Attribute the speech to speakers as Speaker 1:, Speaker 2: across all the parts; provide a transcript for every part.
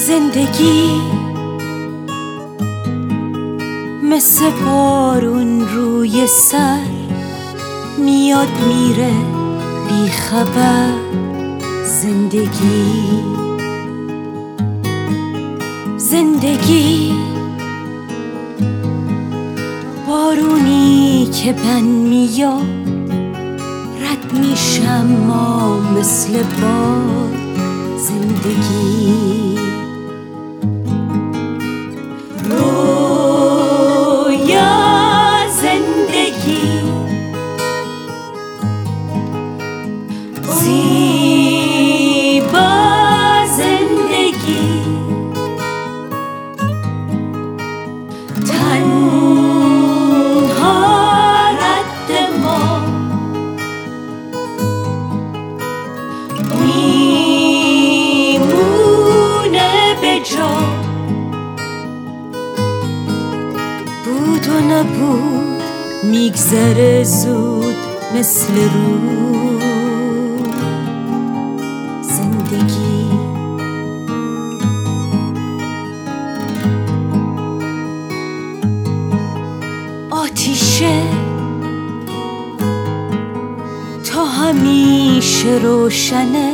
Speaker 1: زندگی مثل بارون روی سر میاد میره بی خبر. زندگی بارونی که من میاد رد میشم ما مثل باد. زندگی رویا، زندگی زیبا، زندگی تنها رد ما میمونه به جا. بود و نبود میگذره زود مثل رود. زندگی آتیشه تا همیشه روشنه،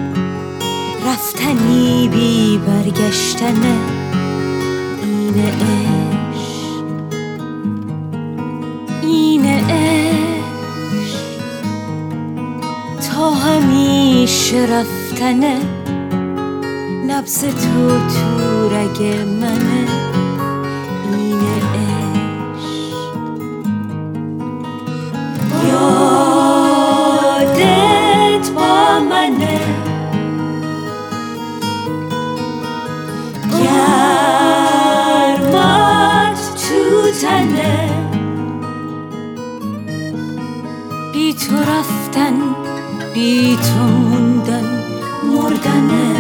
Speaker 1: رفتنی بی برگشتنه. اینه عشق تا همیشه رفتنه. نبض تو رگ منه. اینه عشق یادت با منه. گرمات تو تنه. بی تو رفتن، بی تو موندن، مردنه.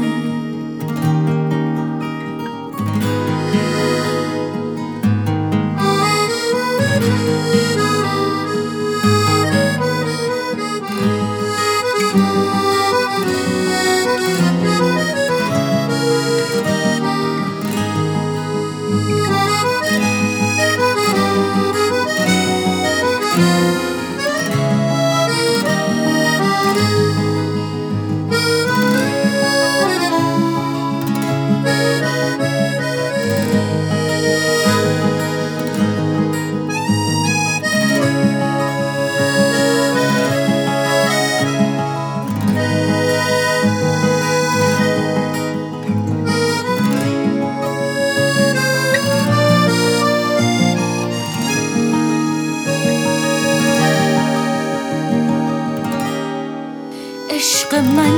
Speaker 1: عشق من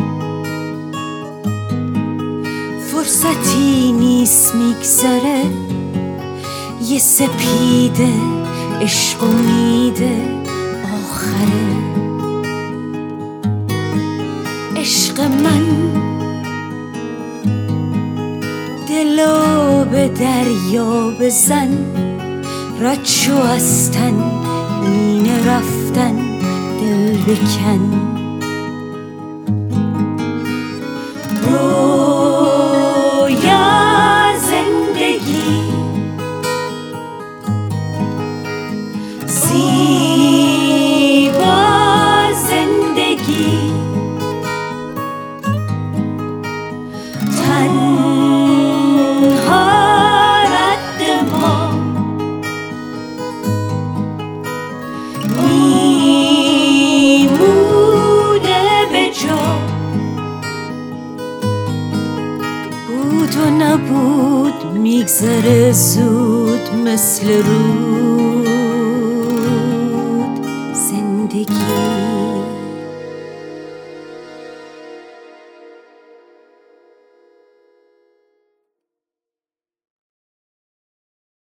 Speaker 1: فرصتی نیست میگذره. یه سپیده عشق امیده آخره. عشق من دلو به دریا بزن. رد شو از تن، اینه رفتن، دل بکن. رویا، زندگی زیبا، زندگی تنها رد ما میمونه به جا. بود و نبود میگذره زود مثل رود. زندگی